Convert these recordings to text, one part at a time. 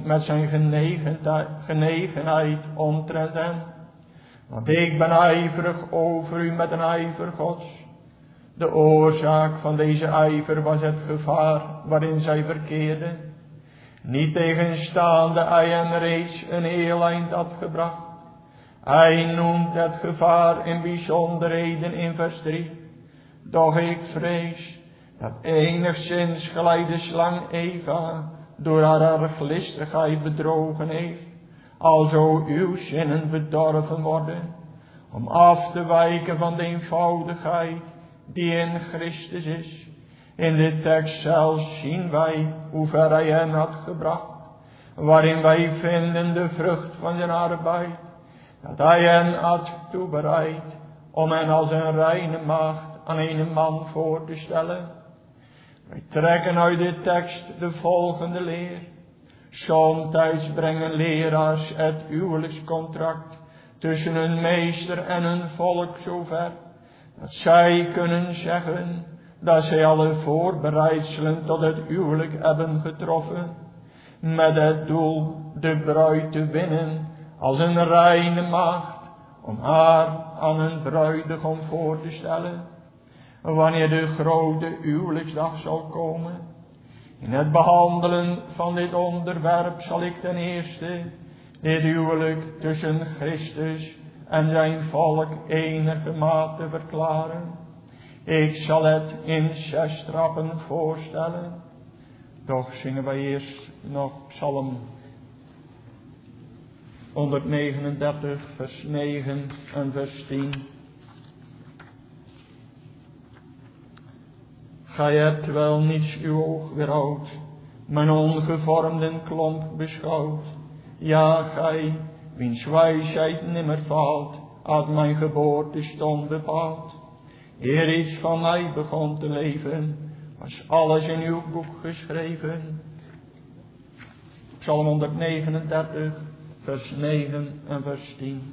met zijn genegenheid omtrent hen. Want ik ben ijverig over u met een ijver Gods. De oorzaak van deze ijver was het gevaar waarin zij verkeerden. Niet tegenstaande hij hen reeds een heel eind had gebracht. Hij noemt het gevaar in bijzonderheden in vers 3. Doch ik vrees dat enigszins gelijk de slang Eva door haar arglistigheid bedrogen heeft, alzo uw zinnen bedorven worden, om af te wijken van de eenvoudigheid die in Christus is. In de tekst zelfs zien wij hoe ver hij hen had gebracht, waarin wij vinden de vrucht van zijn arbeid, dat hij hen had toebereid om hen als een reine maagd aan een man voor te stellen. Wij trekken uit de tekst de volgende leer. Somtijds brengen leraars het huwelijkscontract tussen hun meester en hun volk zover, dat zij kunnen zeggen dat zij alle voorbereidselen tot het huwelijk hebben getroffen, met het doel de bruid te winnen als een reine maagd, om haar aan hun bruidegom voor te stellen, wanneer de grote huwelijksdag zal komen. In het behandelen van dit onderwerp zal ik ten eerste dit huwelijk tussen Christus en zijn volk enigermate verklaren. Ik zal het in 6 trappen voorstellen. Doch zingen wij eerst nog Psalm 139 vers 9 en vers 10. Gij hebt wel niets uw oog weerhoudt, mijn ongevormden klomp beschouwt. Ja, gij, wiens wijsheid nimmer faalt, had mijn geboortestond bepaald. Eer iets van mij begon te leven, was alles in uw boek geschreven. Psalm 139, vers 9 en vers 10.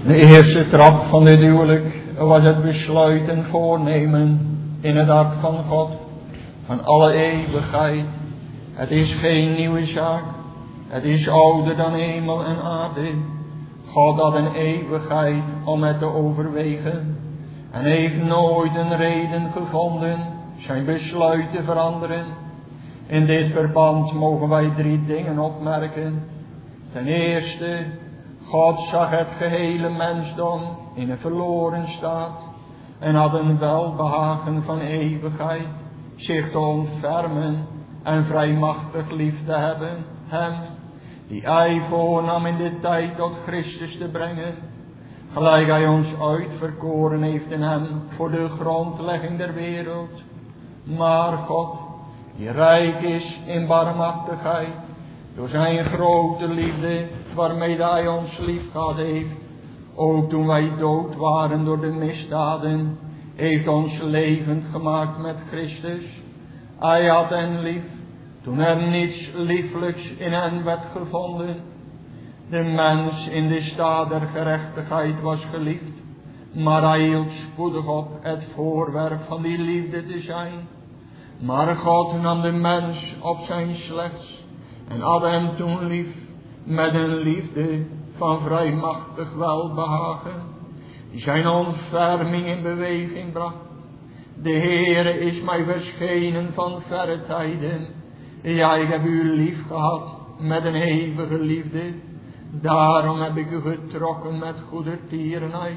De eerste trap van dit huwelijk was het besluit en voornemen in het hart van God, van alle eeuwigheid. Het is geen nieuwe zaak, het is ouder dan hemel en aarde. God had een eeuwigheid om het te overwegen en heeft nooit een reden gevonden zijn besluit te veranderen. In dit verband mogen wij 3 dingen opmerken. Ten eerste, God zag het gehele mensdom in een verloren staat en had een welbehagen van eeuwigheid zich te ontfermen en vrijmachtig lief te hebben hem, die hij voornam in de tijd tot Christus te brengen, gelijk hij ons uitverkoren heeft in hem voor de grondlegging der wereld. Maar God, die rijk is in barmhartigheid, door zijn grote liefde waarmee hij ons lief gehad heeft, ook toen wij dood waren door de misdaden, heeft ons levend gemaakt met Christus. Hij had hen lief, toen er niets lieflijks in hen werd gevonden. De mens in de staat der gerechtigheid was geliefd, maar hij hield spoedig op het voorwerp van die liefde te zijn. Maar God nam de mens op zijn slechts en had hem toen lief met een liefde van vrijmachtig welbehagen, die zijn ontferming in beweging bracht. De Heere is mij verschenen van verre tijden, ja, ik heb u lief gehad met een eeuwige liefde, daarom heb ik u getrokken met goedertierenheid.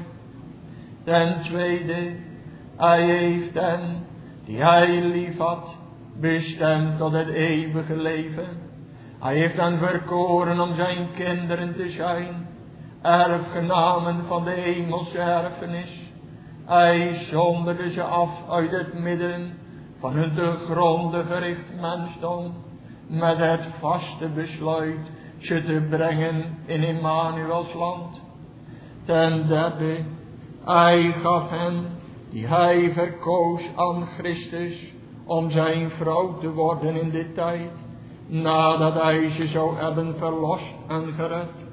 Ten tweede, hij heeft hen die hij lief had bestemd tot het eeuwige leven. Hij heeft hen verkoren om zijn kinderen te zijn, erfgenamen van de hemelse erfenis. Hij zonderde ze af uit het midden van een te gronden gericht mensdom, met het vaste besluit ze te brengen in Emmanuels land. Ten derde, hij gaf hen die hij verkoos aan Christus om zijn vrouw te worden in dit tijd, nadat hij ze zou hebben verlost en gered.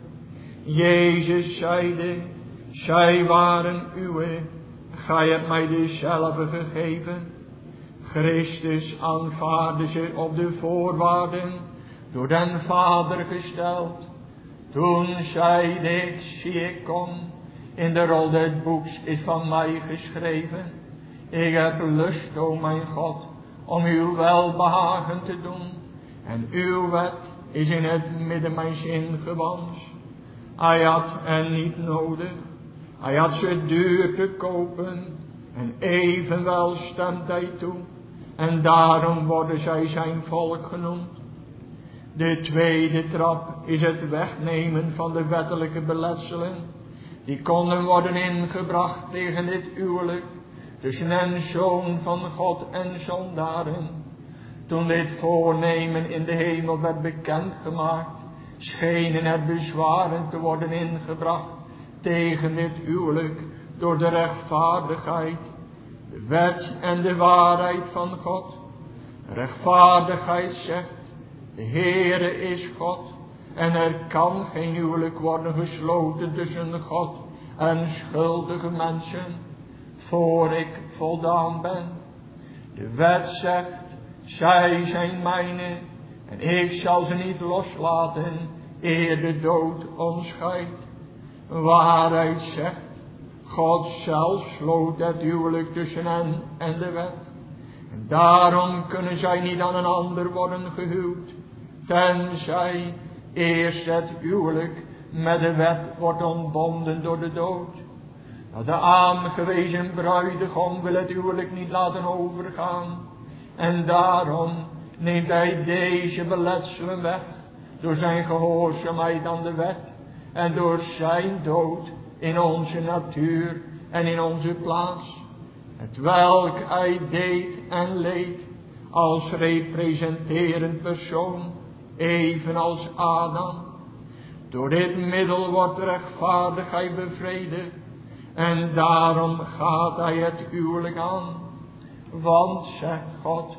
Jezus zeide, zij waren uwe, gij hebt mij dezelfde gegeven. Christus aanvaarde ze op de voorwaarden door den Vader gesteld. Toen zeide ik, zie ik kom, in de rol des boeks is van mij geschreven. Ik heb lust, o mijn God, om uw welbehagen te doen, en uw wet is in het midden mijn zin gewans. Hij had hen niet nodig, hij had ze duur te kopen, en evenwel stemt hij toe, en daarom worden zij zijn volk genoemd. De tweede trap is het wegnemen van de wettelijke beletselen, die konden worden ingebracht tegen dit huwelijk tussen een zoon van God en zondaren. Toen dit voornemen in de hemel werd bekendgemaakt, schenen er bezwaren te worden ingebracht tegen dit huwelijk door de rechtvaardigheid, de wet en de waarheid van God. Rechtvaardigheid zegt, de Heere is God en er kan geen huwelijk worden gesloten tussen God en schuldige mensen, voor ik voldaan ben. De wet zegt, zij zijn mijne en ik zal ze niet loslaten eer de dood ons scheidt. Waarheid zegt, God zelf sloot het huwelijk tussen hen en de wet. En daarom kunnen zij niet aan een ander worden gehuwd, tenzij eerst het huwelijk met de wet wordt ontbonden door de dood. De aangewezen bruidegom wil het huwelijk niet laten overgaan. En daarom neemt hij deze beletselen weg door zijn gehoorzaamheid aan de wet en door zijn dood in onze natuur en in onze plaats. Hetwelk hij deed en leed als representerend persoon, evenals Adam. Door dit middel wordt rechtvaardigheid bevredigd en daarom gaat hij het huwelijk aan. Want, zegt God,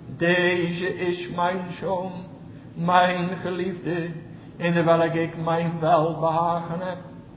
deze is mijn zoon, mijn geliefde, in de welk ik mijn welbehagen heb.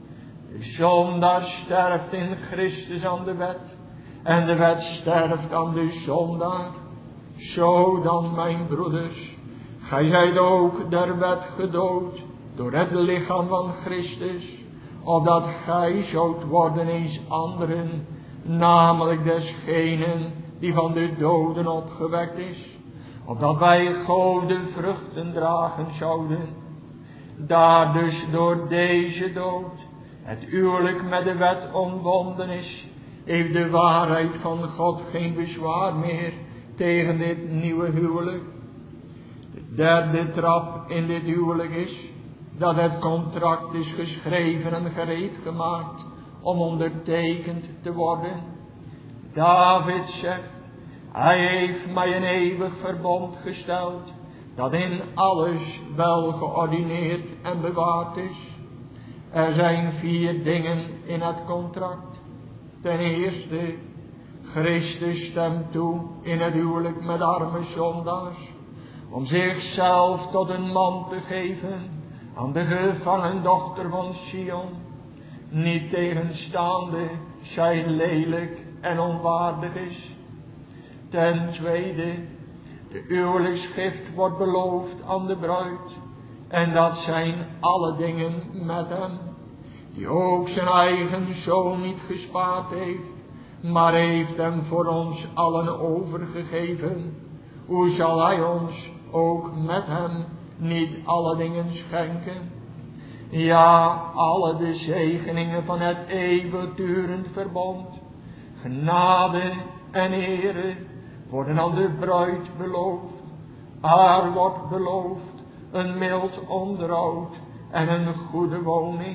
De zondaar sterft in Christus aan de wet. En de wet sterft aan de zondaar. Zo dan, mijn broeders, gij zijt ook der wet gedood door het lichaam van Christus, opdat gij zoudt worden eens anderen, namelijk desgenen die van de doden opgewekt is, opdat wij Goden vruchten dragen zouden. Daar dus door deze dood het huwelijk met de wet ontbonden is, heeft de waarheid van God geen bezwaar meer tegen dit nieuwe huwelijk. De derde trap in dit huwelijk is dat het contract is geschreven en gereed gemaakt om ondertekend te worden. David zegt, hij heeft mij een eeuwig verbond gesteld, dat in alles wel geordineerd en bewaard is. Er zijn 4 dingen in het contract. Ten eerste, Christus stemt toe in het huwelijk met arme zondaars, om zichzelf tot een man te geven aan de gevangen dochter van Sion, niet tegenstaande zij lelijk en onwaardig is. Ten tweede, de huwelijksgift wordt beloofd aan de bruid, en dat zijn alle dingen met hem, die ook zijn eigen zoon niet gespaard heeft, maar heeft hem voor ons allen overgegeven. Hoe zal hij ons ook met hem niet alle dingen schenken? Ja, alle de zegeningen van het eeuwigdurend verbond, genade en ere worden aan de bruid beloofd. Haar wordt beloofd een mild onderhoud en een goede woning.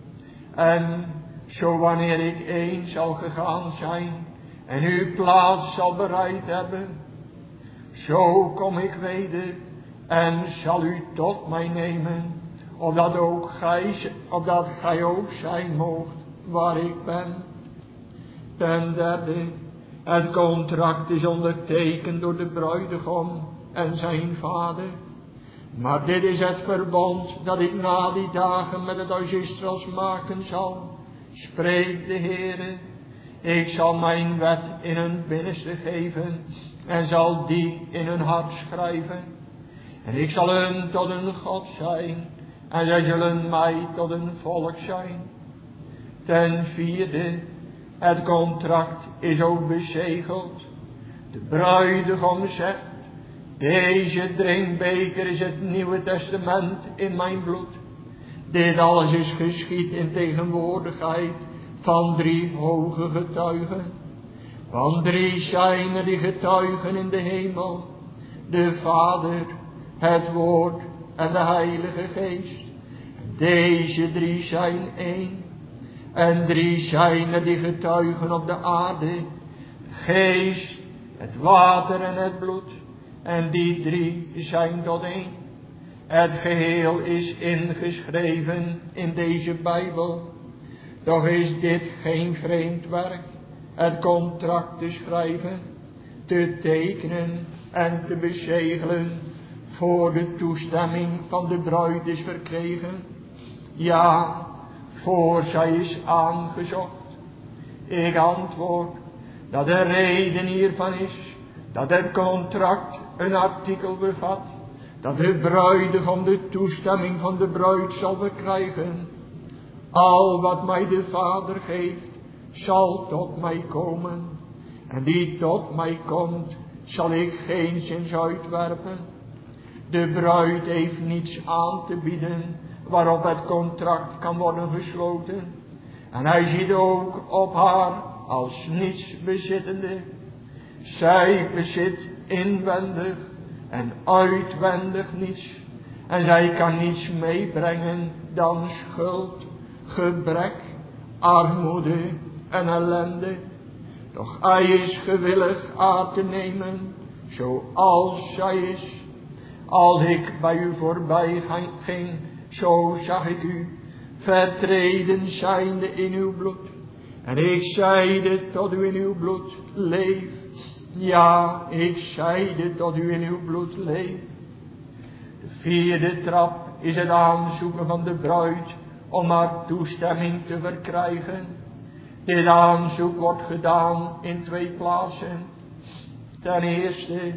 En zo wanneer ik eens zal gegaan zijn en uw plaats zal bereid hebben, zo kom ik weder en zal u tot mij nemen, opdat gij ook zijn moogt waar ik ben. Ten derde, het contract is ondertekend door de bruidegom en zijn vader. Maar dit is het verbond dat ik na die dagen met het huis Israëls maken zal, spreekt de Heere. Ik zal mijn wet in hun binnenste geven en zal die in hun hart schrijven. En ik zal hun tot een God zijn en zij zullen mij tot een volk zijn. Ten vierde, het contract is ook bezegeld. De bruidegom zegt, deze drinkbeker is het Nieuwe Testament in mijn bloed. Dit alles is geschied in tegenwoordigheid van 3 hoge getuigen. Want 3 zijn er die getuigen in de hemel, de Vader, het Woord en de Heilige Geest. Deze 3 zijn één. En 3 zijn er die getuigen op de aarde, de geest, het water en het bloed. En die 3 zijn tot één. Het geheel is ingeschreven in deze Bijbel. Doch is dit geen vreemd werk, het contract te schrijven, te tekenen en te bezegelen, voor de toestemming van de bruid is verkregen. Ja, voor zij is aangezocht. Ik antwoord dat de reden hiervan is dat het contract een artikel bevat, dat de bruidegom de toestemming van de bruid zal verkrijgen. Al wat mij de Vader geeft, zal tot mij komen. En die tot mij komt, zal ik geenszins uitwerpen. De bruid heeft niets aan te bieden waarop het contract kan worden gesloten. En hij ziet ook op haar als niets bezittende. Zij bezit inwendig en uitwendig niets. En zij kan niets meebrengen dan schuld, gebrek, armoede en ellende. Doch hij is gewillig haar te nemen, zoals zij is. Als ik bij u voorbij ging, zo zag ik u, vertreden zijnde in uw bloed. En ik zeide tot u in uw bloed, leef. Ja, ik zeide tot u in uw bloed, leef. De 4e trap is het aanzoeken van de bruid om maar toestemming te verkrijgen. Dit aanzoek wordt gedaan in 2 plaatsen. Ten eerste,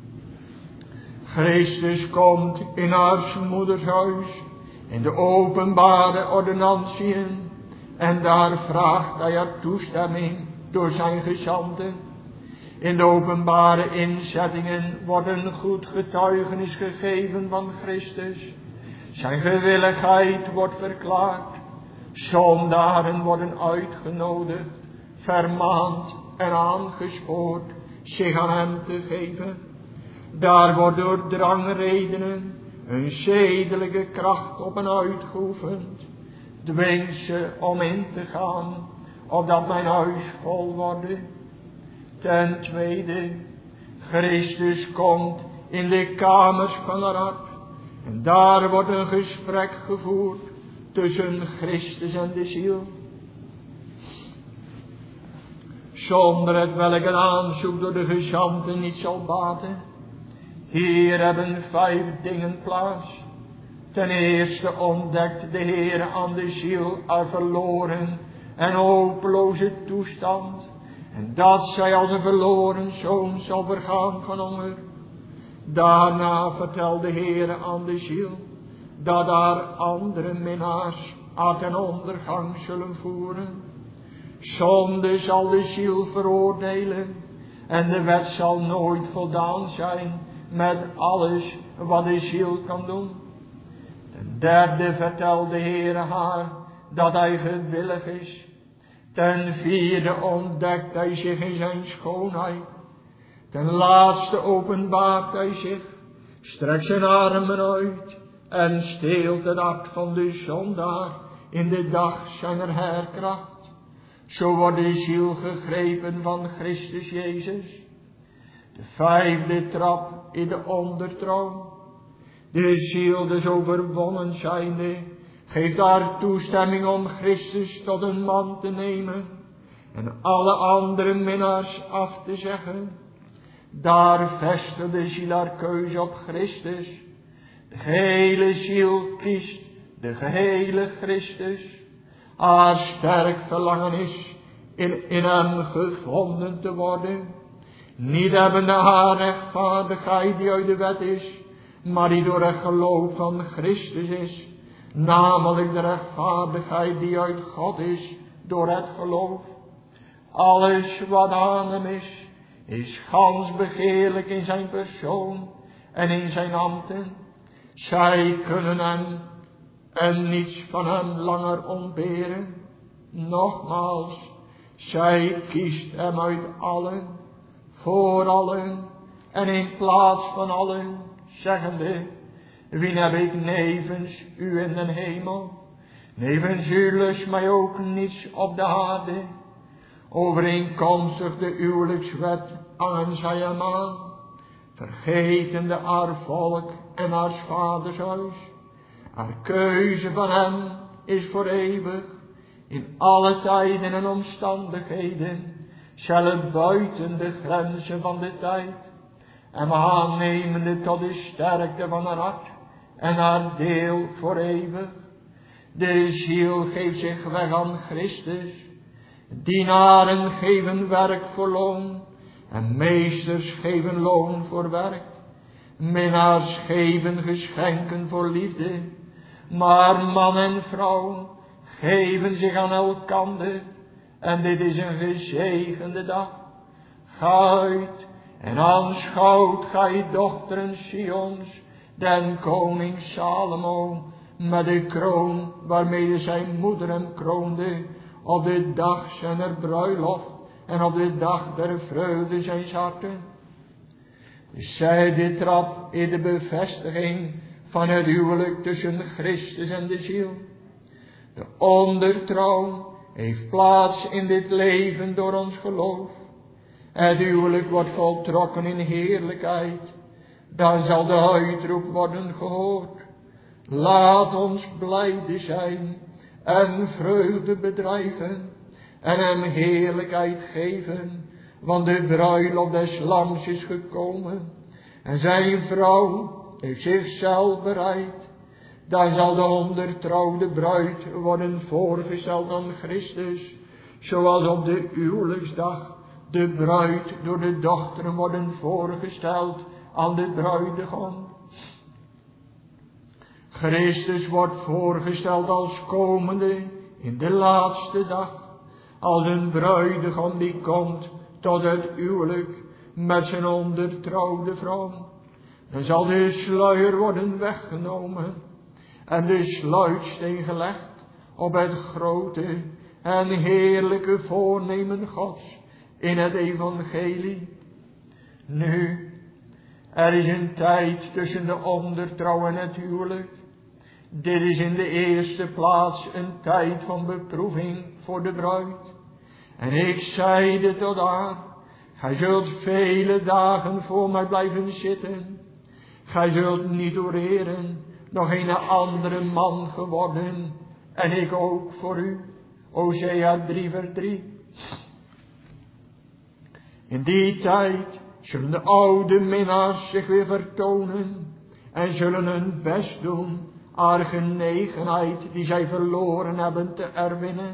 Christus komt in haar moeders huis, in de openbare ordonnantiën, en daar vraagt hij haar toestemming door zijn gezanten. In de openbare inzettingen wordt een goed getuigenis gegeven van Christus. Zijn gewilligheid wordt verklaard. Zondaren worden uitgenodigd, vermaand en aangespoord zich aan hem te geven. Daar wordt door drangredenen een zedelijke kracht op hen uitgeoefend. Dwing ze om in te gaan, opdat mijn huis vol wordt. Ten tweede, Christus komt in de kamers van haar hart. En daar wordt een gesprek gevoerd tussen Christus en de ziel. Zonder het welk een aanzoek door de gezanten niet zal baten. Hier hebben 5 dingen plaats. Ten eerste ontdekt de Heer aan de ziel haar verloren en hopeloze toestand. En dat zij als een verloren zoon zal vergaan van honger. Daarna vertelt de Heer aan de ziel dat haar andere minnaars haar ten ondergang zullen voeren. Zonde zal de ziel veroordelen en de wet zal nooit voldaan zijn met alles wat de ziel kan doen. Ten derde vertelt de Heer haar dat hij gewillig is. Ten vierde ontdekt hij zich in zijn schoonheid. Ten laatste openbaart hij zich, strekt zijn armen uit en steelt het hart van de zondaar in de dag zijner herkracht. Zo wordt de ziel gegrepen van Christus Jezus. De 5e trap in de ondertrouw. De ziel dus overwonnen zijnde, geeft haar toestemming om Christus tot een man te nemen en alle andere minnaars af te zeggen. Daar vestigt de ziel haar keuze op Christus. De gehele ziel kiest de gehele Christus. Haar sterk verlangen is in hem gevonden te worden. Niet hebbende haar rechtvaardigheid die uit de wet is, maar die door het geloof van Christus is. Namelijk de rechtvaardigheid die uit God is door het geloof. Alles wat aan hem is gans begeerlijk in zijn persoon en in zijn ambten. Zij kunnen hem en niets van hem langer ontberen. Nogmaals, zij kiest hem uit allen, voor allen en in plaats van allen, zeggende: Wien heb ik nevens u in den hemel? Nevens u lust mij ook niets op de aarde. Overeenkomstig de huwelijkswet hangen zij hem aan, vergetende haar volk en haar vaders huis. Haar keuze van hem is voor eeuwig, in alle tijden en omstandigheden, zelfs buiten de grenzen van de tijd, en aannemende tot de sterkte van haar hart en haar deel voor eeuwig. De ziel geeft zich weg aan Christus. Dienaren geven werk voor loon en meesters geven loon voor werk. Minnaars geven geschenken voor liefde, maar man en vrouw geven zich aan elkander en dit is een gezegende dag. Ga uit en aanschouwt gij dochteren Sions, den koning Salomo, met de kroon waarmee zijn moeder hem kroonde, op de dag zijner bruiloft en op de dag der vreugde zijns harten. Zij dit trap in de bevestiging van het huwelijk tussen Christus en de ziel. De ondertrouw heeft plaats in dit leven door ons geloof. Het huwelijk wordt voltrokken in heerlijkheid. Dan zal de uitroep worden gehoord: laat ons blijde zijn en vreugde bedrijven en hem heerlijkheid geven, want de bruiloft des lams is gekomen en zijn vrouw heeft zichzelf bereid. dan zal de ondertrouwde bruid worden voorgesteld aan Christus, zoals op de huwelijksdag de bruid door de dochteren worden voorgesteld aan de bruidegom. Christus wordt voorgesteld als komende in de laatste dag, als een bruidegom die komt tot het huwelijk met zijn ondertrouwde vrouw. Dan zal de sluier worden weggenomen en de sluitsteen gelegd op het grote en heerlijke voornemen Gods in het evangelie. Nu, er is een tijd tussen de ondertrouw en het huwelijk. Dit is in de eerste plaats een tijd van beproeving voor de bruid. En ik zeide tot haar, gij zult vele dagen voor mij blijven zitten. Gij zult niet oreren, nog een andere man geworden, en ik ook voor u. Hosea 3 vers 3. In die tijd zullen de oude minnaars zich weer vertonen en zullen hun best doen haar genegenheid die zij verloren hebben te herwinnen.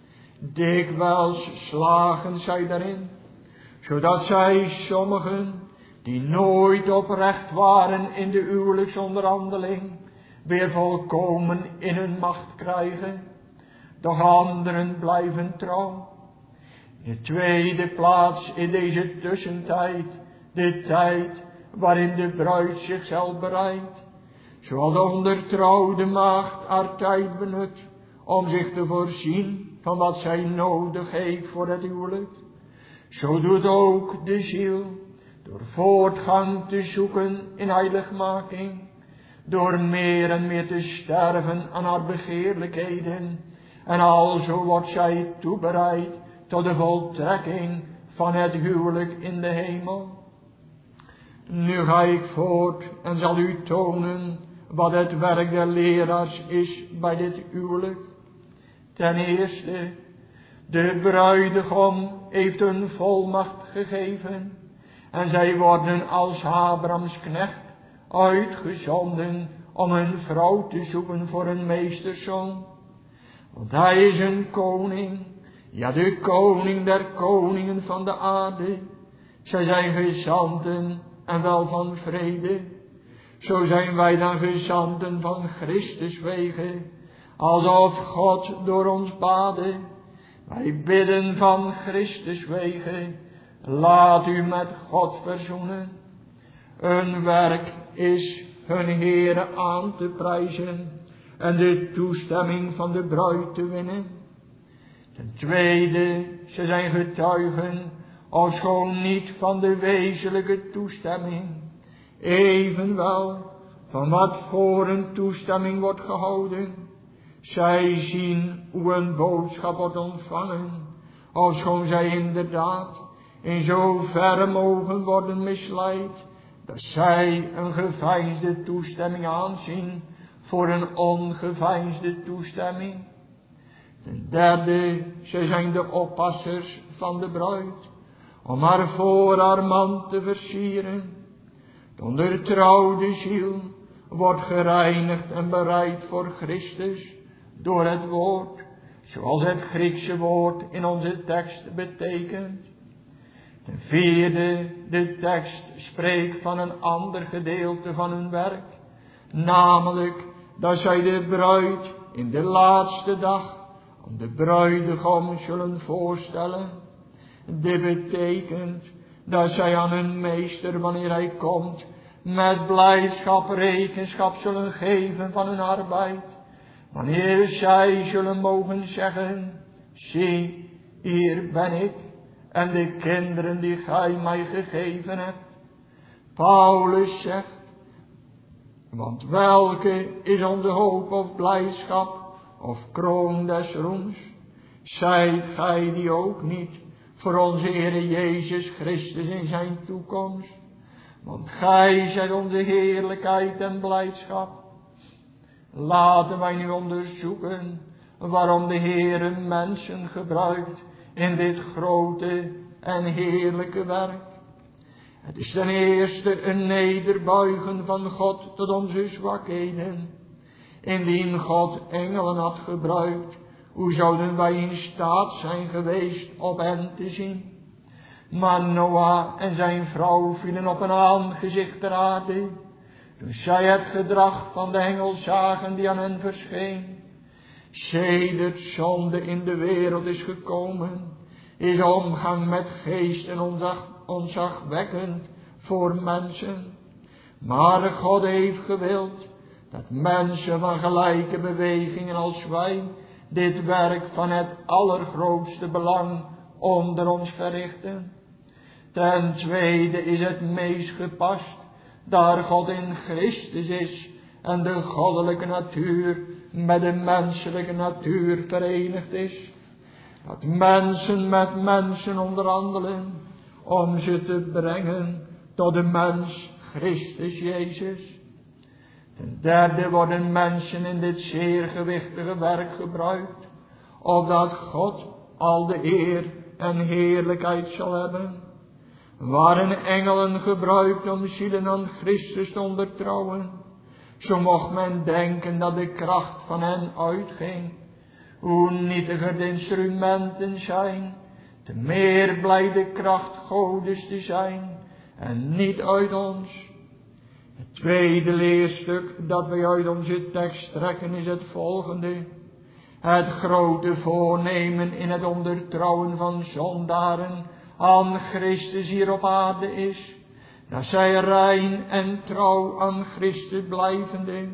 Dikwijls slagen zij daarin, zodat zij sommigen die nooit oprecht waren in de huwelijksonderhandeling weer volkomen in hun macht krijgen, doch anderen blijven trouw. In de tweede plaats in deze tussentijd, de tijd waarin de bruid zichzelf bereidt, zoals de ondertrouwde maagd haar tijd benut om zich te voorzien van wat zij nodig heeft voor het huwelijk. Zo doet ook de ziel, door voortgang te zoeken in heiligmaking, door meer en meer te sterven aan haar begeerlijkheden, en alzo wordt zij toebereid tot de voltrekking van het huwelijk in de hemel. Nu ga ik voort en zal u tonen wat het werk der leraars is bij dit huwelijk. Ten eerste, de bruidegom heeft een volmacht gegeven en zij worden als Abrahams knecht uitgezonden om een vrouw te zoeken voor een meesterszoon. Want hij is een koning, ja de koning der koningen van de aarde. Zij zijn gezanten en wel van vrede. Zo zijn wij dan gezanten van Christus wege, alsof God door ons bade. Wij bidden van Christus wege, laat u met God verzoenen. Hun werk is hun Heere aan te prijzen en de toestemming van de bruid te winnen. Ten tweede, ze zijn getuigen, ofschoon niet van de wezenlijke toestemming, evenwel van wat voor een toestemming wordt gehouden. Zij zien hoe een boodschap wordt ontvangen, ofschoon zij inderdaad in zoverre mogen worden misleid, dat zij een geveinsde toestemming aanzien voor een ongeveinsde toestemming. Ten derde, zij zijn de oppassers van de bruid, om haar voor haar man te versieren. De ondertrouwde ziel wordt gereinigd en bereid voor Christus door het woord, zoals het Griekse woord in onze tekst betekent. Ten vierde, de tekst spreekt van een ander gedeelte van hun werk, namelijk dat zij de bruid in de laatste dag aan de bruidegom zullen voorstellen. Dit betekent dat zij aan hun meester, wanneer hij komt, met blijdschap rekenschap zullen geven van hun arbeid. Wanneer zij zullen mogen zeggen, zie, hier ben ik en de kinderen die gij mij gegeven hebt. Paulus zegt, want welke is onze hoop of blijdschap of kroon des roems? Zijt gij die ook niet voor onze Heere Jezus Christus in zijn toekomst? Want gij zijt onze heerlijkheid en blijdschap. Laten wij nu onderzoeken waarom de Heere mensen gebruikt in dit grote en heerlijke werk. Het is ten eerste een nederbuigen van God tot onze zwakheden. Indien God engelen had gebruikt, hoe zouden wij in staat zijn geweest op hen te zien? Maar Noach en zijn vrouw vielen op een aangezicht ter aarde, toen zij het gedrag van de engel zagen die aan hen verscheen. Sedert zonde in de wereld is gekomen, is omgang met geesten ontzagwekkend voor mensen. Maar God heeft gewild dat mensen van gelijke bewegingen als wij dit werk van het allergrootste belang onder ons verrichten. Ten tweede is het meest gepast, daar God in Christus is en de goddelijke natuur met de menselijke natuur verenigd is, dat mensen met mensen onderhandelen om ze te brengen tot de mens Christus Jezus. Ten derde worden mensen in dit zeer gewichtige werk gebruikt, opdat God al de eer en heerlijkheid zal hebben. Waren engelen gebruikt om zielen aan Christus te ondertrouwen, zo mocht men denken dat de kracht van hen uitging. Hoe nietiger de instrumenten zijn, te meer blijkt de kracht Godes te zijn en niet uit ons. Het tweede leerstuk dat wij uit onze tekst trekken is het volgende. Het grote voornemen in het ondertrouwen van zondaren aan Christus hier op aarde is, dat zij rein en trouw aan Christus blijvende,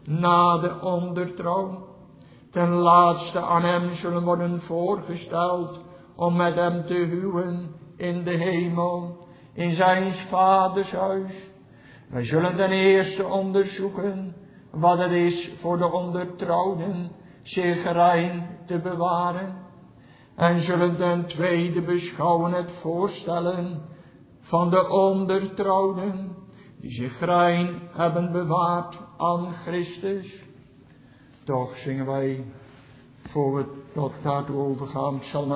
na de ondertrouw, ten laatste aan hem zullen worden voorgesteld om met hem te huwen in de hemel, in zijn vaders huis. Wij zullen ten eerste onderzoeken wat het is voor de ondertrouwden zich rein te bewaren, en zullen ten tweede beschouwen het voorstellen van de ondertrouwden die zich rein hebben bewaard aan Christus. Toch zingen wij, voor we tot daartoe overgaan, Psalm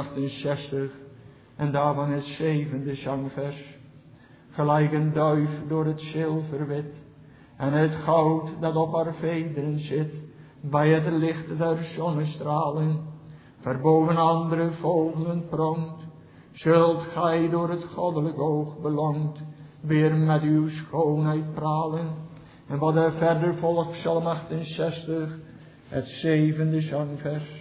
68 en daarvan het 7e zangvers. Gelijk een duif door het zilverwit en het goud dat op haar vederen zit, bij het licht der zonnestralen, verboven andere vogelen pronkt, zult gij door het goddelijk oog belongt, weer met uw schoonheid pralen. En wat er verder volgt, Psalm 68, het 7e zangvers.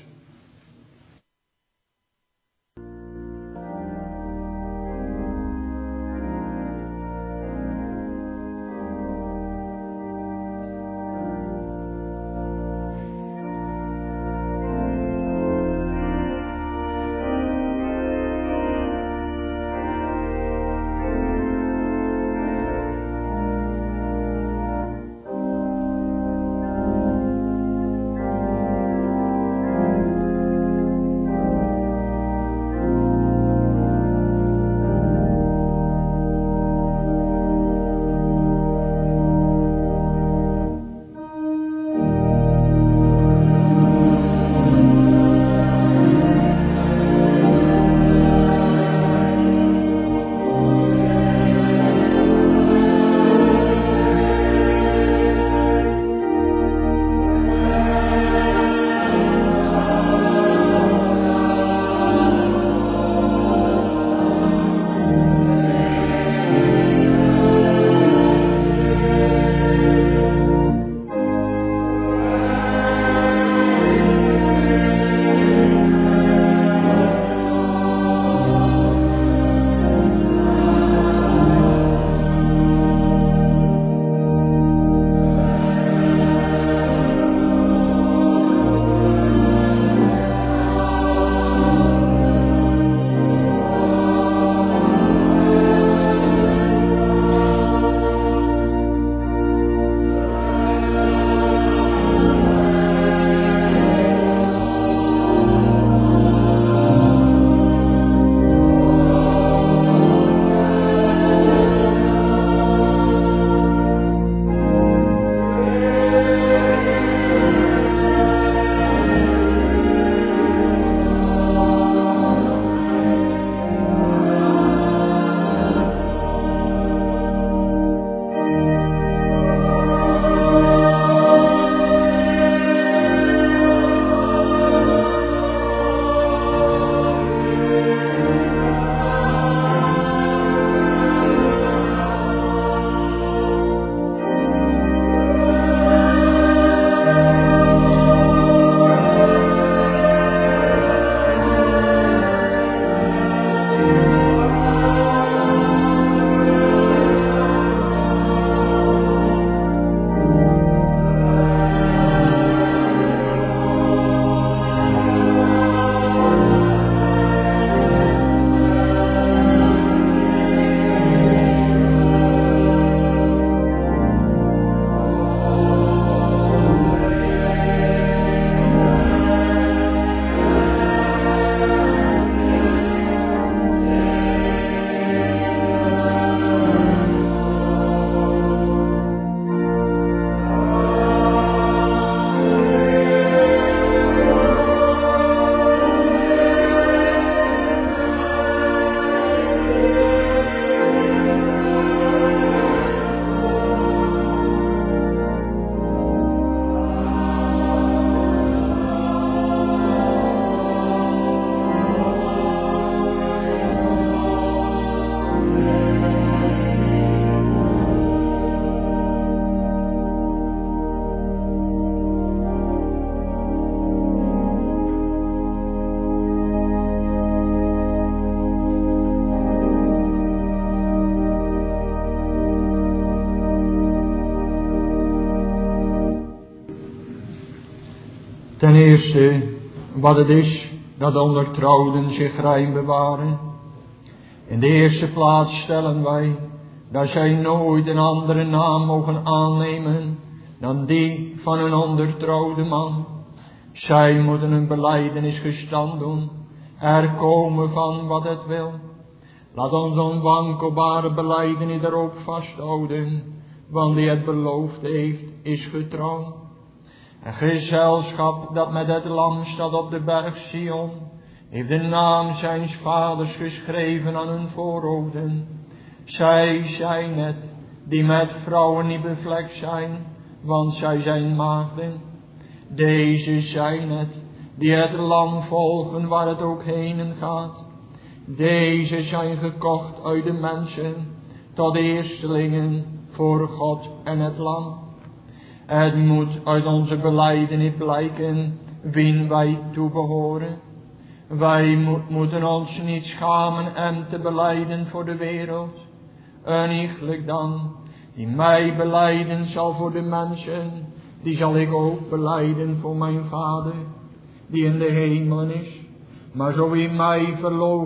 Ten eerste, wat het is dat ondertrouwden zich rein bewaren. In de eerste plaats stellen wij dat zij nooit een andere naam mogen aannemen dan die van een ondertrouwde man. Zij moeten een belijdenis gestand doen, er komen van wat het wil. Laat ons onwankelbare belijdenis daarop vasthouden, want die het beloofd heeft, is getrouw. Een gezelschap dat met het lam staat op de berg Sion, heeft de naam zijns vaders geschreven aan hun voorhoofden. Zij zijn het, die met vrouwen niet bevlekt zijn, want zij zijn maagden. Deze zijn het, die het lam volgen waar het ook heen gaat. Deze zijn gekocht uit de mensen, tot eerstelingen voor God en het lam. Het moet uit onze belijdenis blijken, wien wij toebehoren. Wij moeten ons niet schamen en te belijden voor de wereld. Een iegelijk dan, die mij belijden zal voor de mensen, die zal ik ook belijden voor mijn Vader, die in de hemelen is. Maar zo wie mij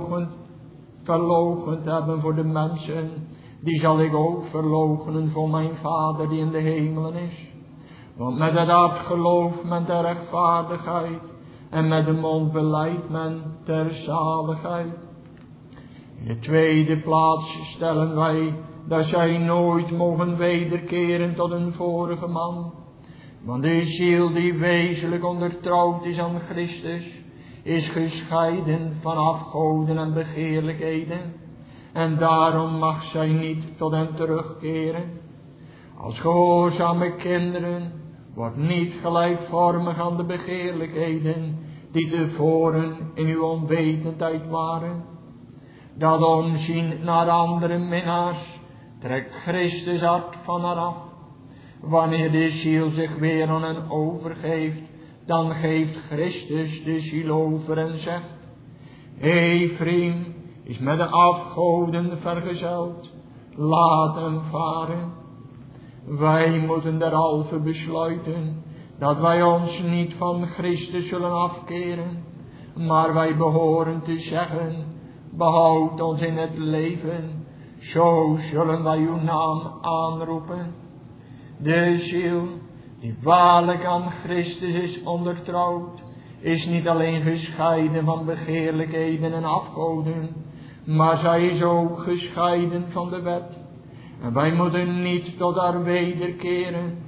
verloochend hebben voor de mensen, die zal ik ook verloochenen voor mijn Vader, die in de hemelen is. Want met het hart gelooft men ter rechtvaardigheid, en met de mond belijdt men ter zaligheid. In de tweede plaats stellen wij dat zij nooit mogen wederkeren tot hun vorige man. Want de ziel die wezenlijk ondertrouwd is aan Christus, is gescheiden van afgoden en begeerlijkheden. En daarom mag zij niet tot hen terugkeren. Als gehoorzame kinderen, wordt niet gelijkvormig aan de begeerlijkheden die tevoren in uw onwetendheid waren. Dat omzien naar andere minnaars trekt Christus hart van haar af. Wanneer de ziel zich weer aan hen overgeeft, dan geeft Christus de ziel over en zegt: Ephraim is met de afgoden vergezeld, laat hem varen. Wij moeten derhalve besluiten dat wij ons niet van Christus zullen afkeren, maar wij behoren te zeggen: behoud ons in het leven, zo zullen wij uw naam aanroepen. De ziel die waarlijk aan Christus is ondertrouwd, is niet alleen gescheiden van begeerlijkheden en afgoden, maar zij is ook gescheiden van de wet. En wij moeten niet tot haar wederkeren.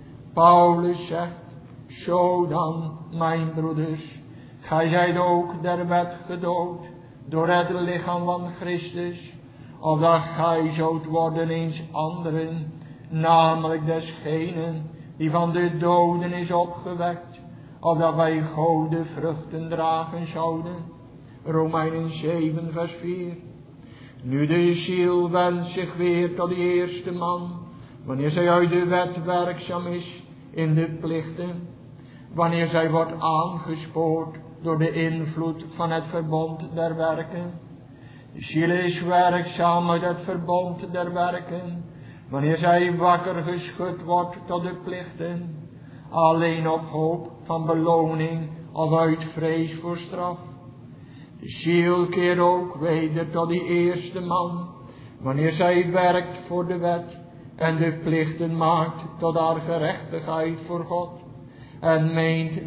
Paulus zegt: zo dan, mijn broeders, gij zijt ook der wet gedood door het lichaam van Christus, opdat gij zoudt worden eens anderen, namelijk desgenen die van de doden is opgewekt, opdat wij goede vruchten dragen zouden. Romeinen 7 vers 4. Nu de ziel wendt zich weer tot de eerste man, wanneer zij uit de wet werkzaam is in de plichten, wanneer zij wordt aangespoord door de invloed van het verbond der werken. De ziel is werkzaam uit het verbond der werken, wanneer zij wakker geschud wordt tot de plichten, alleen op hoop van beloning of uit vrees voor straf. De ziel keert ook weder tot die eerste man, wanneer zij werkt voor de wet en de plichten maakt tot haar gerechtigheid voor God, en meent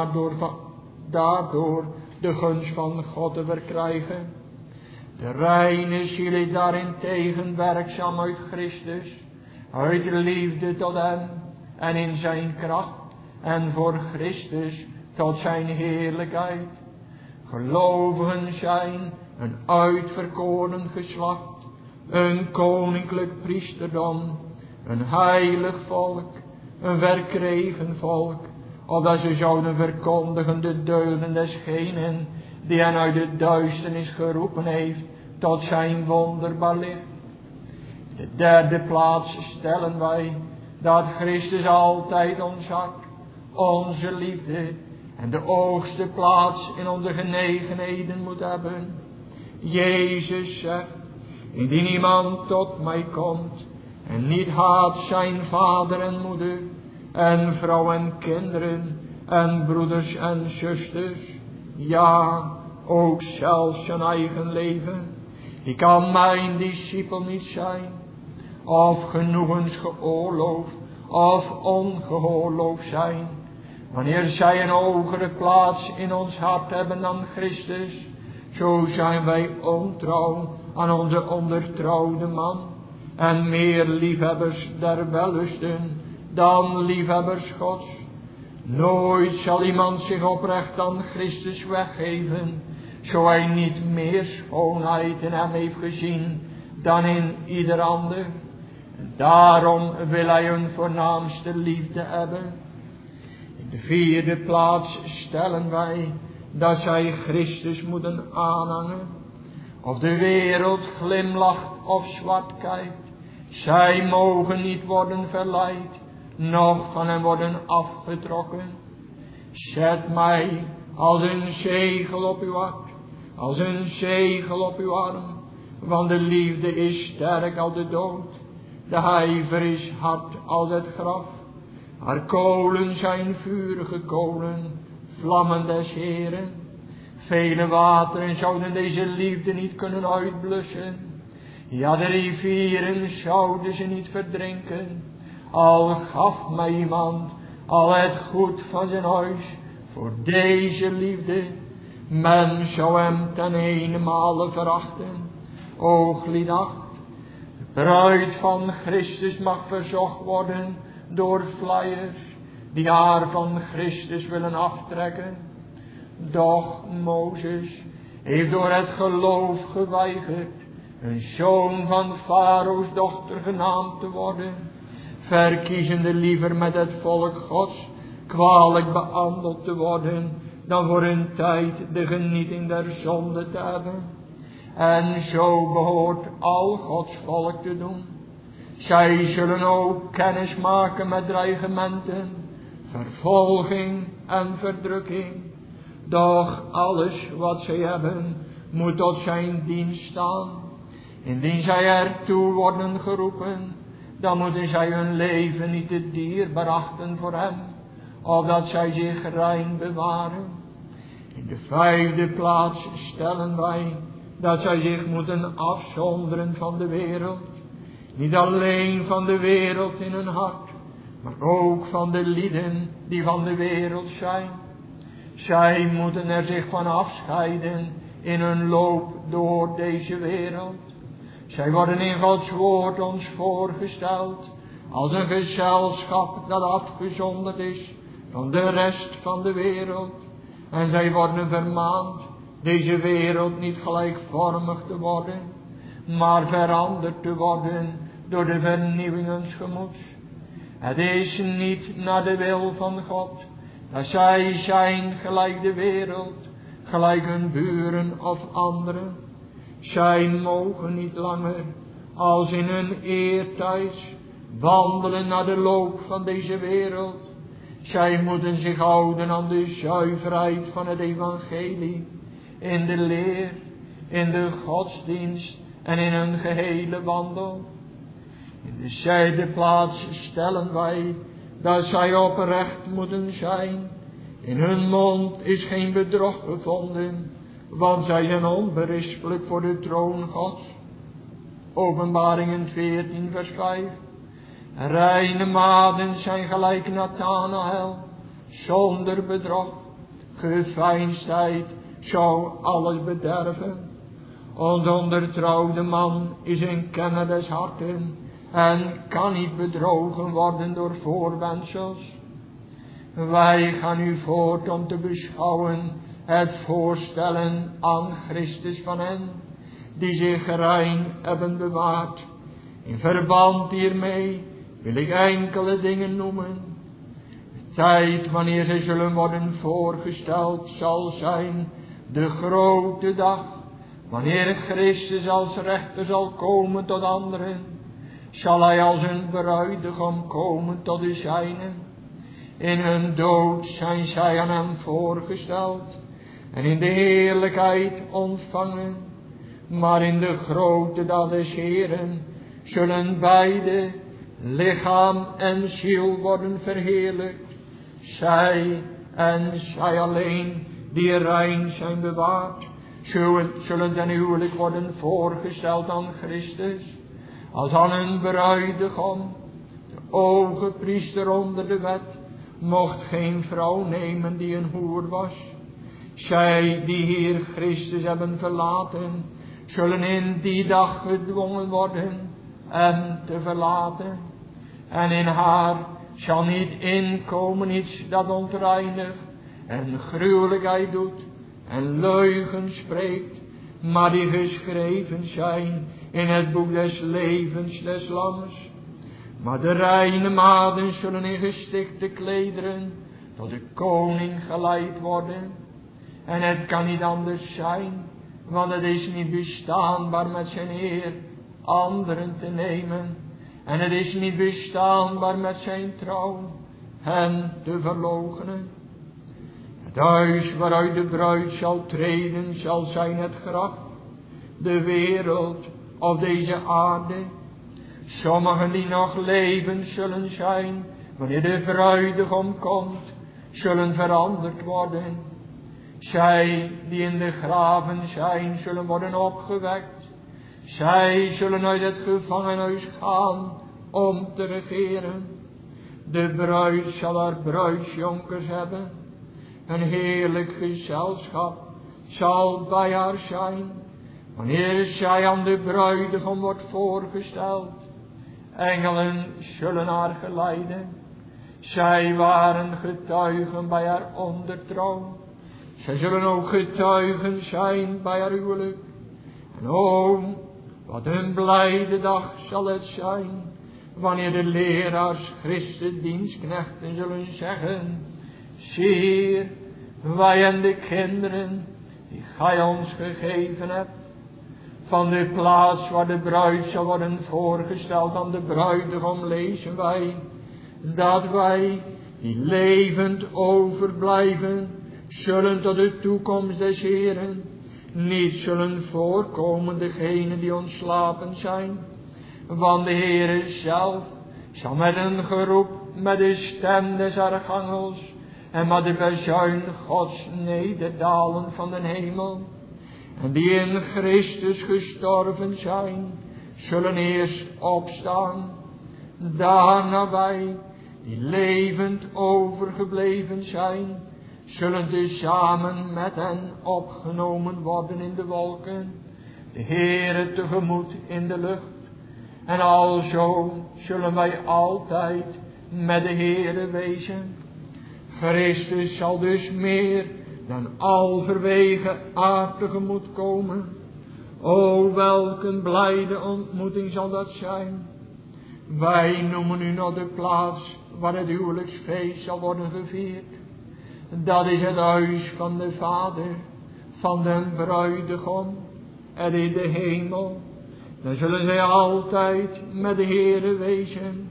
daardoor de gunst van God te verkrijgen. De reine ziel is daarentegen werkzaam uit Christus, uit liefde tot hem en in zijn kracht, en voor Christus tot zijn heerlijkheid. Gelovigen zijn een uitverkoren geslacht, een koninklijk priesterdom, een heilig volk, een verkregen volk, opdat ze zouden verkondigen de deugden desgenen die hen uit de duisternis geroepen heeft tot zijn wonderbaar licht. In de derde plaats stellen wij dat Christus altijd ons hart, onze liefde en de hoogste plaats in onze genegenheden moet hebben. Jezus zegt: indien iemand tot mij komt en niet haat zijn vader en moeder en vrouw en kinderen en broeders en zusters, ja, ook zelfs zijn eigen leven, die kan mijn discipel niet zijn, of genoegens geoorloofd, of ongeoorloofd zijn. Wanneer zij een hogere plaats in ons hart hebben dan Christus, zo zijn wij ontrouw aan onze ondertrouwde man, en meer liefhebbers der wellusten dan liefhebbers Gods. Nooit zal iemand zich oprecht aan Christus weggeven, zo hij niet meer schoonheid in hem heeft gezien dan in ieder ander. En daarom wil hij een voornaamste liefde hebben. In de vierde plaats stellen wij dat zij Christus moeten aanhangen. Of de wereld glimlacht of zwart kijkt, zij mogen niet worden verleid, noch van hem worden afgetrokken. Zet mij als een zegel op uw hart, als een zegel op uw arm, want de liefde is sterk als de dood, de huiver is hard als het graf. Haar kolen zijn vurige kolen, vlammen des Heren. Vele wateren zouden deze liefde niet kunnen uitblussen. Ja, de rivieren zouden ze niet verdrinken. Al gaf mij iemand al het goed van zijn huis voor deze liefde, men zou hem ten eenenmale verachten. Ooglied 8. De bruid van Christus mag verzocht worden door vleiers die haar van Christus willen aftrekken. Doch Mozes heeft door het geloof geweigerd een zoon van Farao's dochter genaamd te worden, verkiezende liever met het volk Gods kwalijk behandeld te worden dan voor een tijd de genieting der zonde te hebben. En zo behoort al Gods volk te doen. Zij zullen ook kennis maken met dreigementen, vervolging en verdrukking. Doch alles wat zij hebben moet tot zijn dienst staan. Indien zij ertoe worden geroepen, dan moeten zij hun leven niet te dierbaar achten voor hem, opdat zij zich rein bewaren. In de vijfde plaats stellen wij dat zij zich moeten afzonderen van de wereld. Niet alleen van de wereld in hun hart, maar ook van de lieden die van de wereld zijn. Zij moeten er zich van afscheiden in hun loop door deze wereld. Zij worden in Gods woord ons voorgesteld als een gezelschap dat afgezonderd is van de rest van de wereld. En zij worden vermaand deze wereld niet gelijkvormig te worden, maar veranderd te worden door de vernieuwing ons gemoeds. Het is niet naar de wil van God dat zij zijn gelijk de wereld, gelijk hun buren of anderen. Zij mogen niet langer als in hun eertijds wandelen naar de loop van deze wereld. Zij moeten zich houden aan de zuiverheid van het evangelie, in de leer, in de godsdienst en in hun gehele wandel. In de zesde plaats stellen wij dat zij oprecht moeten zijn. In hun mond is geen bedrog gevonden, want zij zijn onberispelijk voor de troon Gods. Openbaringen 14 vers 5. Reine maden zijn gelijk Nathanael, zonder bedrog. Geveinsdheid zou alles bederven. Ons ondertrouwde man is een kenner des harten en kan niet bedrogen worden door voorwendsels. Wij gaan nu voort om te beschouwen het voorstellen aan Christus van hen die zich rein hebben bewaard. In verband hiermee wil ik enkele dingen noemen. De tijd wanneer zij zullen worden voorgesteld zal zijn de grote dag, wanneer Christus als rechter zal komen tot anderen, zal hij als een bruidegom komen tot de zijnen. In hun dood zijn zij aan hem voorgesteld en in de heerlijkheid ontvangen. Maar in de grote dag des Heeren zullen beide, lichaam en ziel, worden verheerlijkt. Zij en zij alleen die rein zijn bewaard, zullen ten huwelijk worden voorgesteld aan Christus, als aan een bruidegom. De hoge priester onder de wet mocht geen vrouw nemen die een hoer was. Zij die hier Christus hebben verlaten, zullen in die dag gedwongen worden hem te verlaten. En in haar zal niet inkomen iets dat ontreinigt en gruwelijkheid doet en leugen spreekt, maar die geschreven zijn in het boek des levens des Lammes. Maar de reine maagden zullen in gestikte klederen tot de koning geleid worden. En het kan niet anders zijn, want het is niet bestaanbaar met zijn Heer anderen te nemen. En het is niet bestaanbaar met zijn trouw hen te verloochenen. Het huis waaruit de bruid zal treden zal zijn het graf, de wereld of deze aarde. Sommigen die nog levend zullen zijn wanneer de bruidegom komt, zullen veranderd worden. Zij die in de graven zijn, zullen worden opgewekt. Zij zullen uit het gevangenhuis gaan om te regeren. De bruid zal haar bruidsjonkers hebben. Een heerlijk gezelschap zal bij haar zijn, wanneer zij aan de bruidegom wordt voorgesteld. Engelen zullen haar geleiden. Zij waren getuigen bij haar ondertrouw. Zij zullen ook getuigen zijn bij haar huwelijk. En o, wat een blijde dag zal het zijn, wanneer de leraars Christus dienstknechten zullen zeggen: zie hier, wij en de kinderen die gij ons gegeven hebt. Van de plaats waar de bruid zal worden voorgesteld aan de bruidegom lezen wij dat wij die levend overblijven zullen tot de toekomst des Heeren niet zullen voorkomen degenen die ontslapen zijn. Want de Heere zelf zal met een geroep, met de stem des archangels en met de bazuin Gods nederdalen van de hemel. En die in Christus gestorven zijn, zullen eerst opstaan. Daarna wij, die levend overgebleven zijn, zullen tezamen met hen opgenomen worden in de wolken, de Heere tegemoet in de lucht. En alzo zullen wij altijd met de Heere wezen. Christus zal dus meer dan alverwege aard tegemoet komen. O, welk een blijde ontmoeting zal dat zijn. Wij noemen nu nog de plaats waar het huwelijksfeest zal worden gevierd. Dat is het huis van de Vader, van den bruidegom, en in de hemel. Dan zullen zij altijd met de Heere wezen.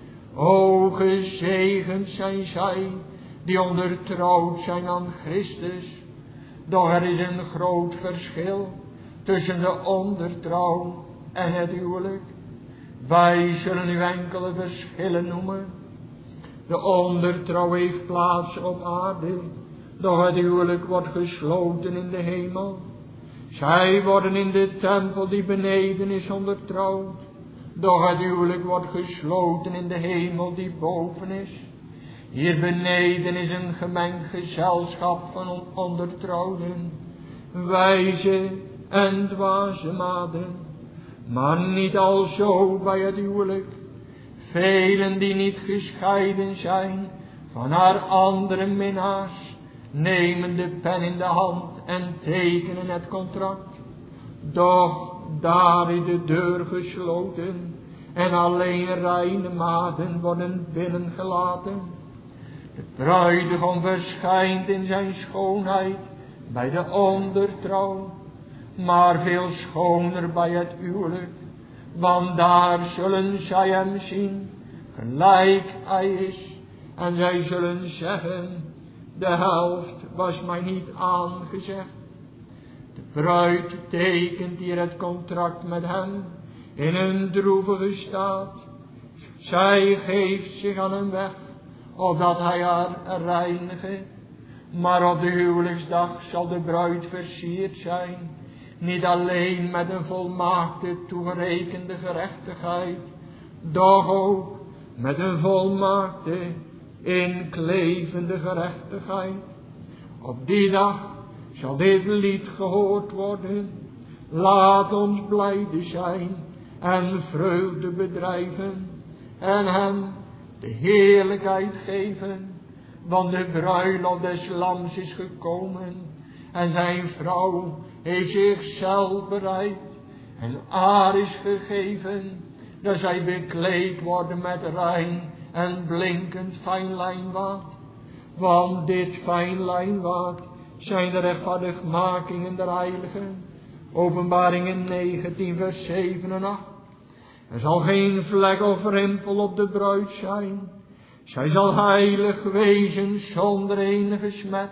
O, gezegend zijn zij die ondertrouwd zijn aan Christus. Doch er is een groot verschil tussen de ondertrouw en het huwelijk. Wij zullen u enkele verschillen noemen. De ondertrouw heeft plaats op aarde, doch het huwelijk wordt gesloten in de hemel. Zij worden in de tempel die beneden is ondertrouwd, doch het huwelijk wordt gesloten in de hemel die boven is. Hier beneden is een gemengd gezelschap van ondertrouwden, wijze en dwaze maden, maar niet alzo bij het huwelijk. Velen die niet gescheiden zijn van haar andere minnaars, nemen de pen in de hand en tekenen het contract. Doch daar is de deur gesloten en alleen reine maagden worden binnengelaten. De bruidegom verschijnt in zijn schoonheid bij de ondertrouw, maar veel schoner bij het huwelijk. Want daar zullen zij hem zien, gelijk hij is. En zij zullen zeggen, de helft was mij niet aangezegd. De bruid tekent hier het contract met hem in een droevige staat. Zij geeft zich aan hem weg, opdat hij haar reinige. Maar op de huwelijksdag zal de bruid versierd zijn, niet alleen met een volmaakte toegerekende gerechtigheid, doch ook met een volmaakte inklevende gerechtigheid. Op die dag zal dit lied gehoord worden. Laat ons blijde zijn en vreugde bedrijven en hem de heerlijkheid geven. Want de bruiloft des lams is gekomen en zijn vrouw heeft zichzelf bereid. En haar is gegeven dat zij bekleed worden met rein en blinkend fijn lijnwaad. Want dit fijn lijnwaad zijn de rechtvaardigmakingen der heiligen. Openbaringen 19 vers 7 en 8. Er zal geen vlek of rimpel op de bruid zijn. Zij zal heilig wezen zonder enige smet.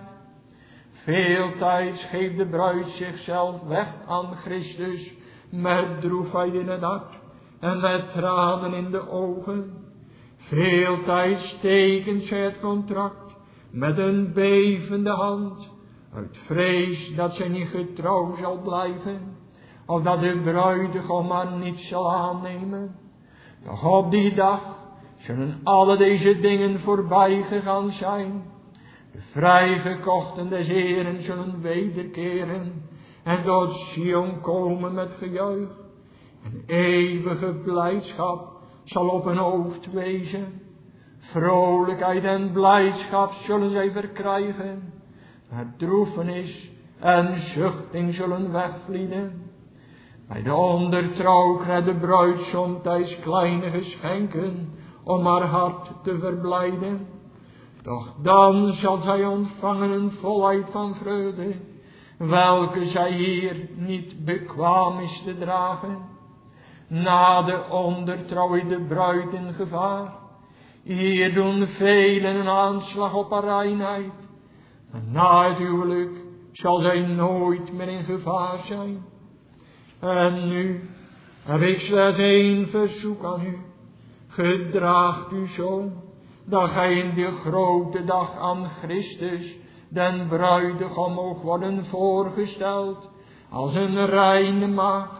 Veeltijds geeft de bruid zichzelf weg aan Christus met droefheid in het hart en met tranen in de ogen. Veeltijds tekent zij het contract met een bevende hand, uit vrees dat zij niet getrouw zal blijven, of dat de bruidegom haar niet zal aannemen. Doch op die dag zullen alle deze dingen voorbij gegaan zijn. De vrijgekochten des Heeren zullen wederkeren en tot Sion komen met gejuich. En eeuwige blijdschap zal op hun hoofd wezen. Vrolijkheid en blijdschap zullen zij verkrijgen. Maar droefenis en zuchting zullen wegvlieden. Bij de ondertrouw krijgt de bruid somtijds kleine geschenken om haar hart te verblijden. Doch dan zal zij ontvangen een volheid van vreugde, welke zij hier niet bekwaam is te dragen. Na de ondertrouw is de bruid in gevaar. Hier doen velen een aanslag op haar reinheid. Maar na het huwelijk zal zij nooit meer in gevaar zijn. En nu heb ik slechts één verzoek aan u. Gedraagt u zo, dat gij in de grote dag aan Christus, den bruidegom, mocht worden voorgesteld, als een reine maagd.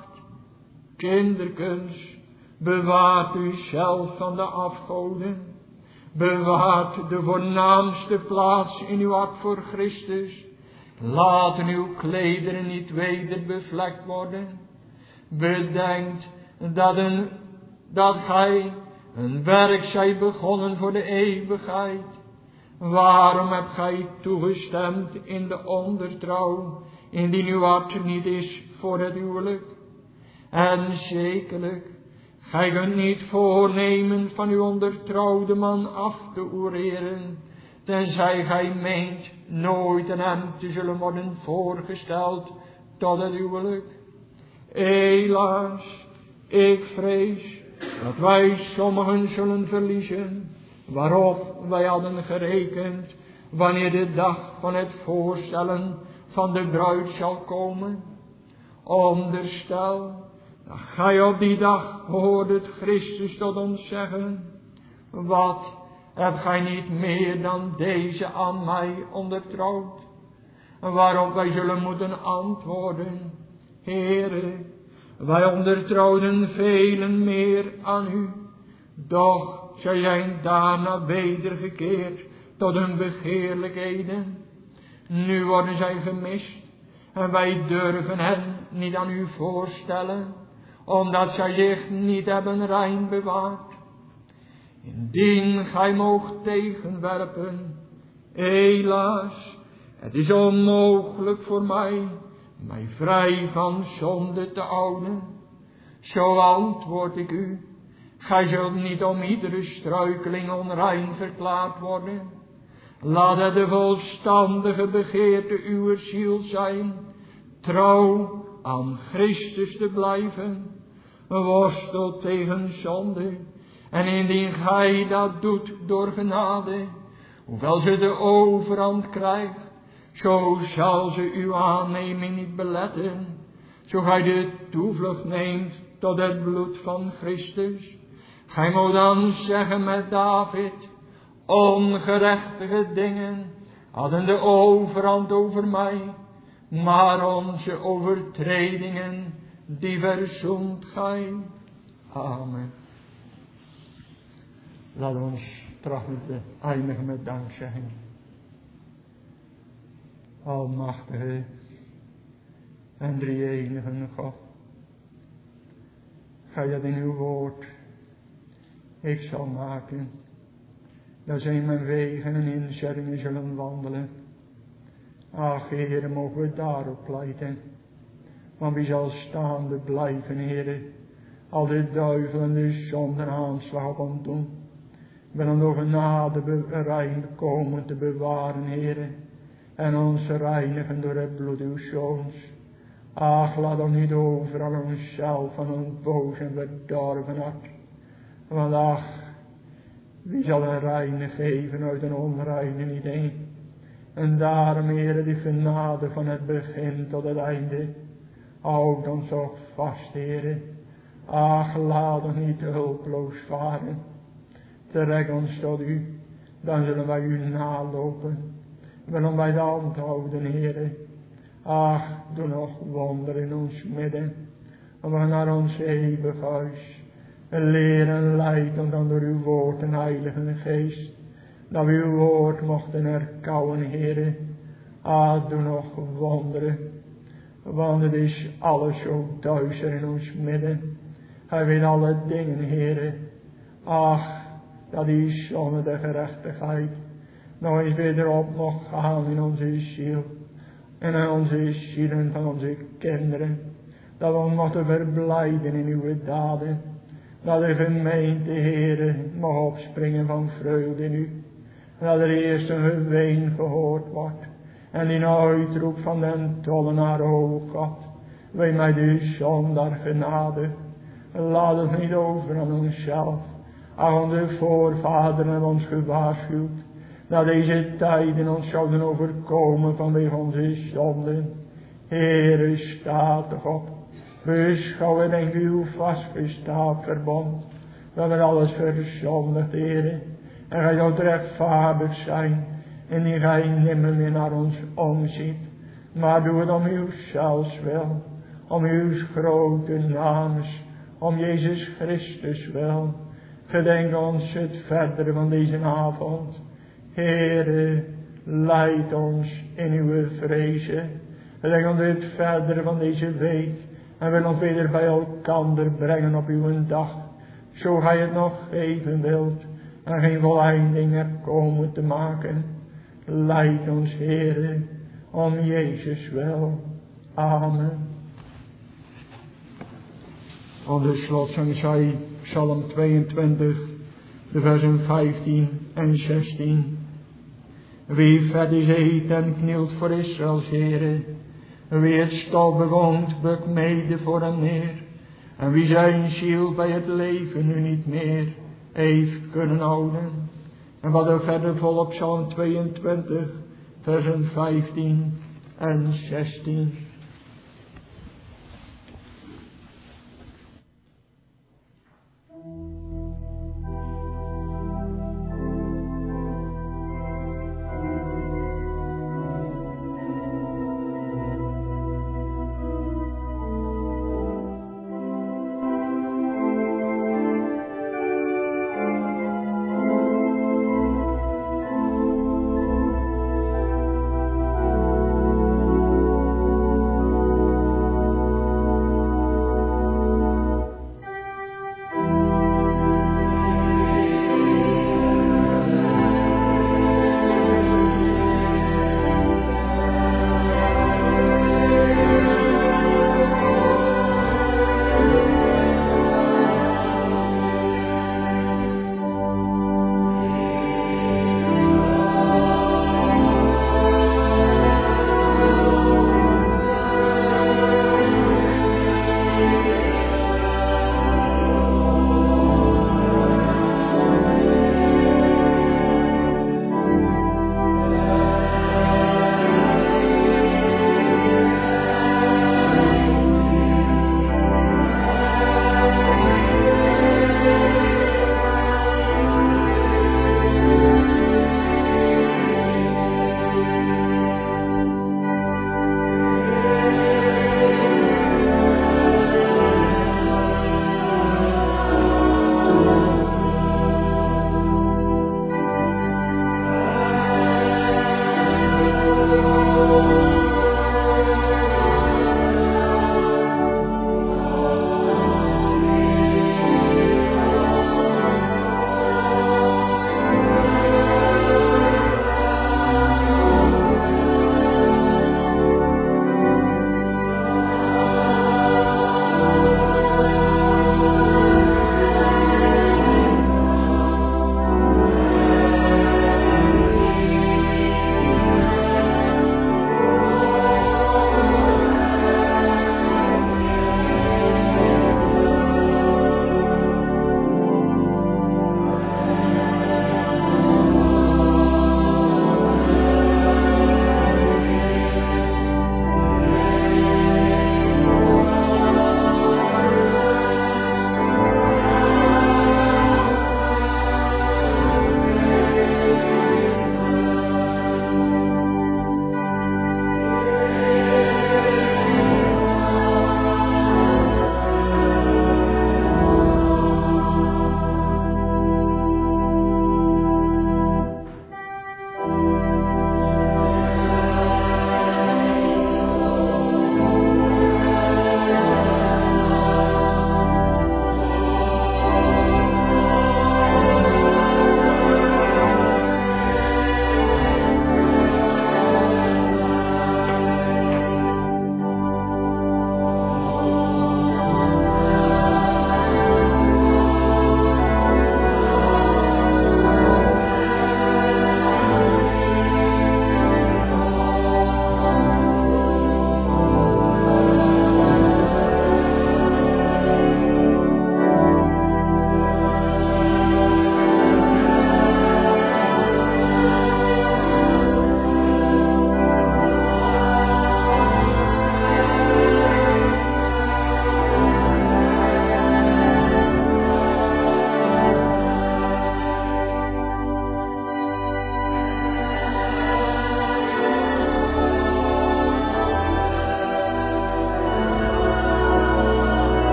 Kinderkens, bewaart u zelf van de afgoden. Bewaart de voornaamste plaats in uw hart voor Christus. Laten uw klederen niet weder bevlekt worden. Bedenkt dat gij een werk zijt begonnen voor de eeuwigheid. Waarom hebt gij toegestemd in de ondertrouw, indien uw hart niet is voor het huwelijk? En zekerlijk, gij kunt niet voornemen van uw ondertrouwde man af te oereren, tenzij gij meent nooit aan hem te zullen worden voorgesteld tot het huwelijk. Helaas, ik vrees dat wij sommigen zullen verliezen, waarop wij hadden gerekend, wanneer de dag van het voorstellen van de bruid zal komen. Onderstel dat gij op die dag hoordet Christus tot ons zeggen: wat, hebt gij niet meer dan deze aan mij ondertrouwd? Waarop wij zullen moeten antwoorden: Heere, wij ondertrouwden velen meer aan u, doch zij zijn daarna wedergekeerd tot hun begeerlijkheden. Nu worden zij gemist en wij durven hen niet aan u voorstellen, omdat zij zich niet hebben rein bewaard. Indien gij moogt tegenwerpen, helaas, het is onmogelijk voor mij vrij van zonde te houden. Zo antwoord ik u, gij zult niet om iedere struikeling onrein verklaard worden. Laat het de volstandige begeerte uwer ziel zijn, trouw aan Christus te blijven. Worstel tegen zonde, en indien gij dat doet door genade, hoewel ze de overhand krijgt, zo zal ze uw aanneming niet beletten, zo gij de toevlucht neemt tot het bloed van Christus. Gij moet dan zeggen met David: ongerechtige dingen hadden de overhand over mij, maar onze overtredingen, die verzoent gij. Amen. Laat ons trachten te eindigen met dankzegging. Almachtige en drie-enige God, gij dat in uw woord ik zal maken, dat zij in mijn wegen en inzettingen zullen wandelen. Ach, Heere, mogen we daarop pleiten. Want wie zal staande blijven, Heere, al de duivel en de zonde aanslag op ons doen. Wil hem door genade rein komen te bewaren, Heere, en ons reinigen door het bloed uw zoons. Ach, laat ons niet over aan onszelf, van ons boos en verdorven hart. Want ach, wie zal een reine geven uit een onreine niet een? En daarom, Heere, die genade van het begin tot het einde. Houd ons toch vast, Heere. Ach, laat ons niet hulpeloos varen. Trek ons tot u, dan zullen wij u nalopen. Willen wij de hand houden, Heere. Ach, doe nog wonder in ons midden. En we gaan naar ons eeuwig huis. Leer en leid ons dan door uw woord en heilige geest. Dat we uw woord mochten herkauwen, Heere. Ah, doe nog wonderen. Want het is alles zo duister in ons midden. Hij weet alle dingen, Heere. Ach, dat die zonne de gerechtigheid nog eens weer erop mag gaan in onze ziel. En in onze zielen van onze kinderen. Dat we ons mochten verblijden in uw daden. Dat de gemeente, Heere, mag opspringen van vreugde in u. Dat er eerst een geween gehoord wordt. En die uitroep van den tollenaar, o God, wij mij de zondaar genade. Laat het niet over aan onszelf. Ach, onze voorvaderen hebben ons gewaarschuwd. Dat deze tijden ons zouden overkomen vanwege onze zonden. Heere, staat toch op. Beschouwen en uw vastgesteld verbond. Dat we alles verzondigd, Heere. En gij zult rechtvaardig zijn. En die gij nimmer meer naar ons omziet. Maar doe het om uw zelfs wil. Om uw grote namens. Om Jezus Christus wil. Gedenk ons het verdere van deze avond. Heere, leid ons in uw vrezen. Gedenk ons het verdere van deze week. En wil ons weder bij elkander brengen op uw dag. Zo gij het nog geven wilt. En geen voleinding er komen te maken. Leid ons, Heere, om Jezus wel. Amen. Onder slotzang zij Psalm 22, de versen 15 en 16. Wie vet is eet en knielt voor Israëls Heere. Wie het stof bewoont, bukt mede voor hem neer. En wie zijn ziel bij het leven nu niet meer heeft kunnen houden. En wat er verder volop Psalm 22, versen 15 en 16.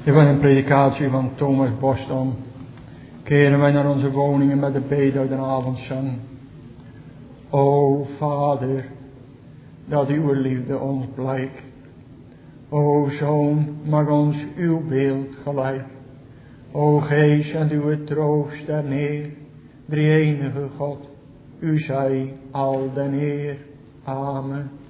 Van een predikatie van Thomas Boston keren wij naar onze woningen met de bede uit de avondzang. O Vader, dat uw liefde ons blijkt. O Zoon, mag ons uw beeld gelijk. O Geest, zend uw troost er neer. Drie-enige God, u zij al den eer. Amen.